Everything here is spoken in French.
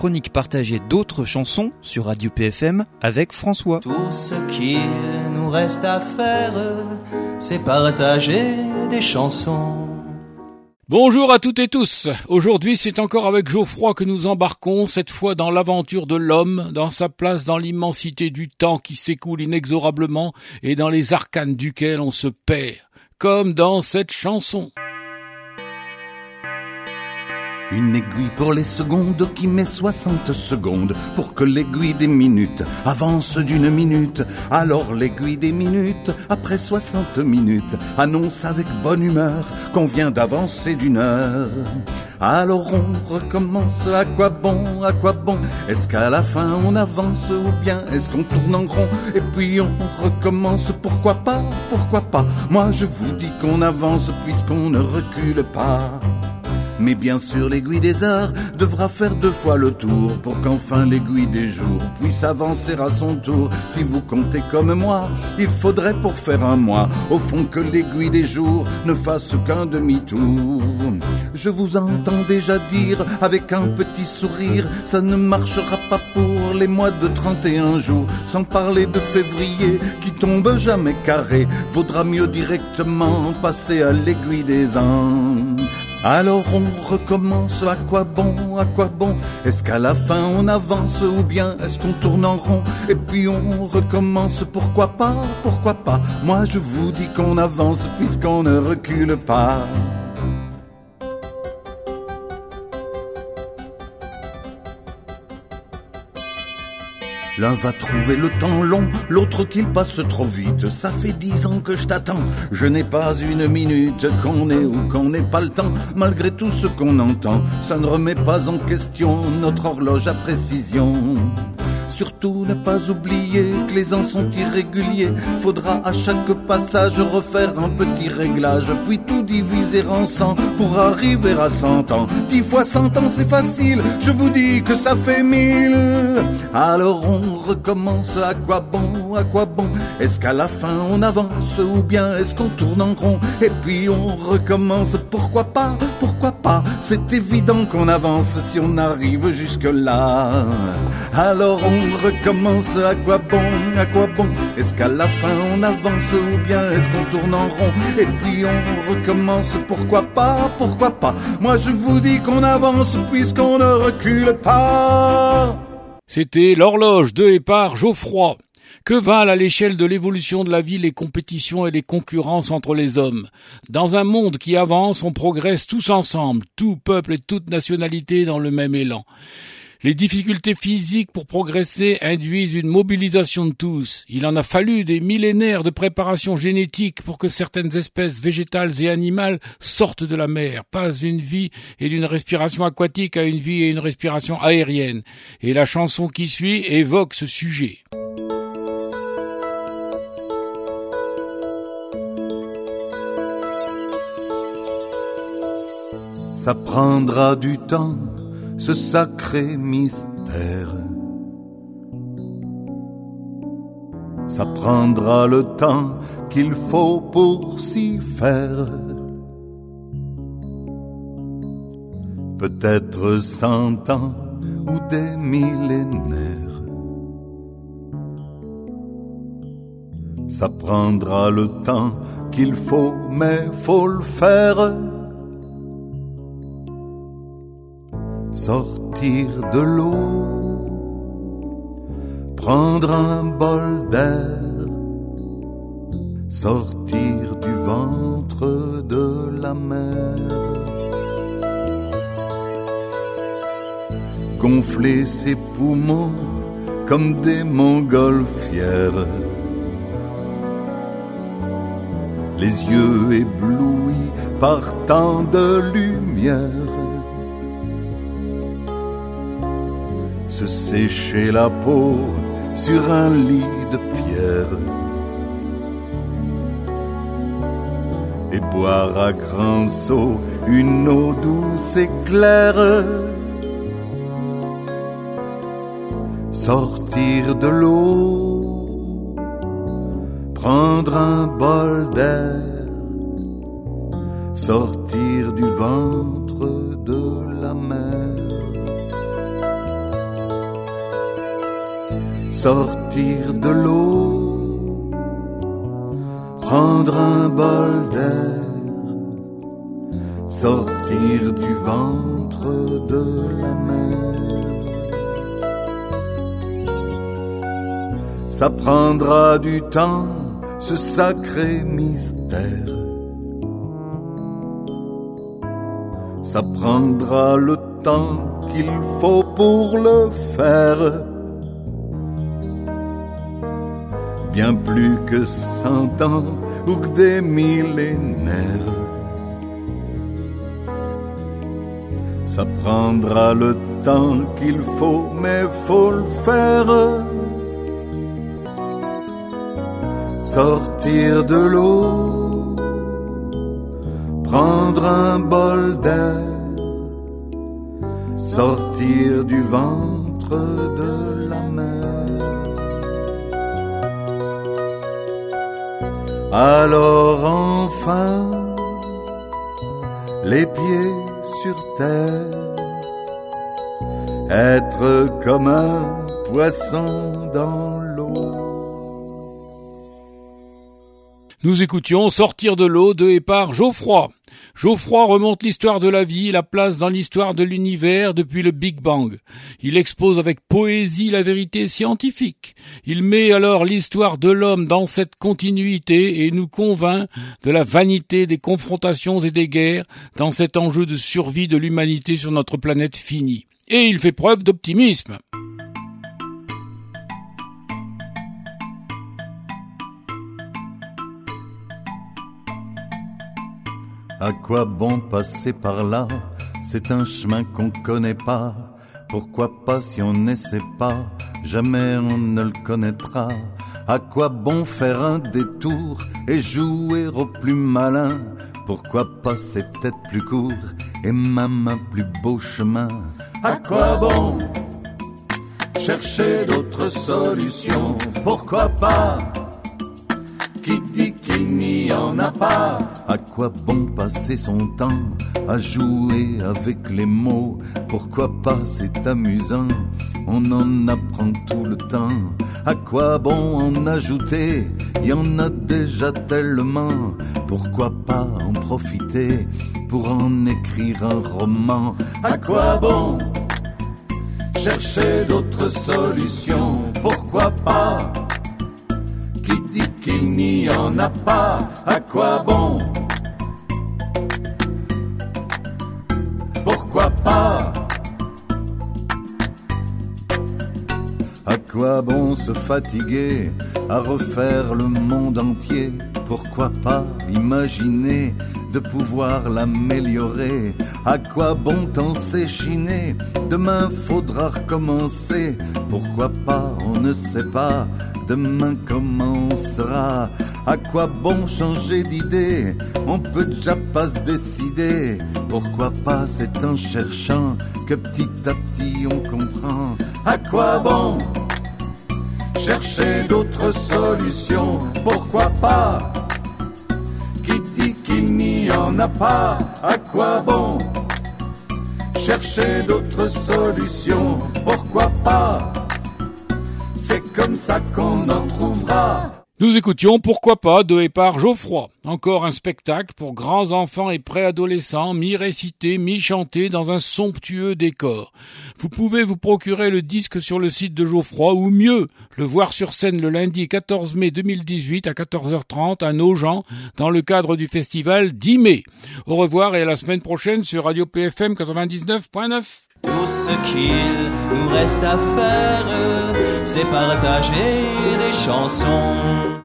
chronique partagée d'autres chansons sur Radio PFM avec François. Tout ce qu'il nous reste à faire, c'est partager des chansons. Bonjour à toutes et tous. Aujourd'hui, c'est encore avec Geoffroy que nous embarquons, cette fois dans l'aventure de l'homme, dans sa place dans l'immensité du temps qui s'écoule inexorablement et dans les arcanes duquel on se perd, comme dans cette chanson. Une aiguille pour les secondes qui met 60 secondes pour que l'aiguille des minutes avance d'une minute. Alors l'aiguille des minutes, après 60 minutes, annonce avec bonne humeur qu'on vient d'avancer d'une heure. Alors on recommence, à quoi bon, est-ce qu'à la fin on avance ou bien est-ce qu'on tourne en rond? Et puis on recommence, pourquoi pas, moi je vous dis qu'on avance puisqu'on ne recule pas. Mais bien sûr l'aiguille des heures devra faire 2 fois le tour pour qu'enfin l'aiguille des jours puisse avancer à son tour. Si vous comptez comme moi, il faudrait pour faire un mois au fond que l'aiguille des jours ne fasse qu'un demi-tour. Je vous entends déjà dire avec un petit sourire, ça ne marchera pas pour les mois de 31 jours, sans parler de février qui tombe jamais carré. Vaudra mieux directement passer à l'aiguille des ans. Alors on recommence, à quoi bon, est-ce qu'à la fin on avance ou bien est-ce qu'on tourne en rond? Et puis on recommence, pourquoi pas, moi je vous dis qu'on avance puisqu'on ne recule pas. L'un va trouver le temps long, l'autre qu'il passe trop vite. Ça fait 10 ans que je t'attends, je n'ai pas une minute. Qu'on ait ou qu'on n'ait pas le temps, malgré tout ce qu'on entend, ça ne remet pas en question notre horloge à précision. Surtout ne pas oublier que les ans sont irréguliers. Faudra à chaque passage refaire un petit réglage, puis tout diviser en 100 pour arriver à 100 ans. 10 fois 100 ans c'est facile, je vous dis que ça fait 1000. Alors on recommence, à quoi bon, est-ce qu'à la fin on avance ou bien est-ce qu'on tourne en rond? Et puis on recommence, pourquoi pas, c'est évident qu'on avance si on arrive jusque là. Alors on recommence, à quoi bon, est-ce qu'à la fin on avance ou bien est-ce qu'on tourne en rond? Et puis on recommence, pourquoi pas, moi je vous dis qu'on avance puisqu'on ne recule pas. C'était l'horloge de et par Geoffroy. Que valent à l'échelle de l'évolution de la vie les compétitions et les concurrences entre les hommes? Dans un monde qui avance, on progresse tous ensemble, tout peuple et toute nationalité dans le même élan. Les difficultés physiques pour progresser induisent une mobilisation de tous. Il en a fallu des millénaires de préparation génétique pour que certaines espèces végétales et animales sortent de la mer, passent d'une vie et d'une respiration aquatique à une vie et une respiration aérienne. Et la chanson qui suit évoque ce sujet. Ça prendra du temps, ce sacré mystère. Ça prendra le temps qu'il faut pour s'y faire. Peut-être 100 ans ou des millénaires. Ça prendra le temps qu'il faut, mais faut le faire. Sortir de l'eau, prendre un bol d'air, sortir du ventre de la mer, gonfler ses poumons comme des montgolfières, les yeux éblouis par tant de lumière. Se sécher la peau sur un lit de pierre et boire à grands seaux une eau douce et claire. Sortir de l'eau, prendre un bol d'air, sortir du ventre de la mer. sortir de l'eau, prendre un bol d'air, sortir du ventre de la mer. Ça prendra du temps, ce sacré mystère. Ça prendra le temps qu'il faut pour le faire. Bien plus que 100 ans ou que des millénaires. Ça prendra le temps qu'il faut, mais faut le faire. Sortir de l'eau, prendre un bol d'air, sortir du ventre de la mer. Alors enfin, les pieds sur terre, être comme un poisson dans l'eau. Nous écoutions Sortir de l'eau de et par Geoffroy. Geoffroy remonte l'histoire de la vie et la place dans l'histoire de l'univers depuis le Big Bang. Il expose avec poésie la vérité scientifique. Il met alors l'histoire de l'homme dans cette continuité et nous convainc de la vanité des confrontations et des guerres dans cet enjeu de survie de l'humanité sur notre planète finie. Et il fait preuve d'optimisme. À quoi bon passer par là? C'est un chemin qu'on connaît pas. Pourquoi pas si on n'essaie pas? Jamais on ne le connaîtra. À quoi bon faire un détour et jouer au plus malin? Pourquoi pas, c'est peut-être plus court et même un plus beau chemin. À quoi bon chercher d'autres solutions? Pourquoi pas? Qui dit qu'il n'y en a pas? À quoi bon passer son temps à jouer avec les mots? Pourquoi pas, c'est amusant, on en apprend tout le temps. À quoi bon en ajouter? Il y en a déjà tellement. Pourquoi pas en profiter pour en écrire un roman? À quoi bon chercher d'autres solutions? Pourquoi pas? Qui dit qu'il n'y en a pas? À quoi bon? Pourquoi pas? À quoi bon se fatiguer à refaire le monde entier? Pourquoi pas imaginer de pouvoir l'améliorer? À quoi bon tant s'échiner? Demain faudra recommencer. Pourquoi pas? On ne sait pas demain comment on sera. À quoi bon changer d'idée? On peut déjà pas se décider. Pourquoi pas? C'est en cherchant que petit à petit on comprend. À quoi bon chercher d'autres solutions? Pourquoi pas? Qui dit qu'il n'y en a pas? À quoi bon chercher d'autres solutions? Pourquoi pas? C'est comme ça qu'on en trouvera. Nous écoutions Pourquoi pas de et par Geoffroy. Encore un spectacle pour grands enfants et préadolescents, mi-récité, mi-chanté dans un somptueux décor. Vous pouvez vous procurer le disque sur le site de Geoffroy ou mieux, le voir sur scène le lundi 14 mai 2018 à 14h30 à Nogent dans le cadre du festival 10 mai. Au revoir et à la semaine prochaine sur Radio PFM 99.9. Tout ce qu'il nous reste à faire, c'est partager des chansons.